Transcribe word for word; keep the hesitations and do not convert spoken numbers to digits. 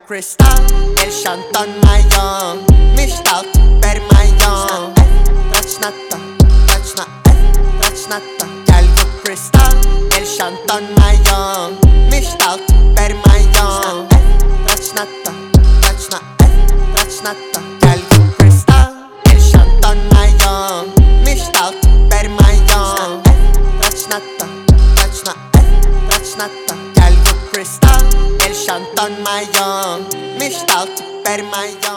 Cristal, el Shanton Mayon. Mishtalt per Mayon. Rachnata, rachna, rachnata. Galgo Cristal, el Shanton Mayon. Mishtalt per Mayon. Rachnata, rachna, rachnata. Galgo Cristal, el Shanton Mayon. Mishtalt per Mayon. Rachnata, rachna, rachnata. Galgo Cristal, el Shanton Mayon. Mishtalt per Mayon.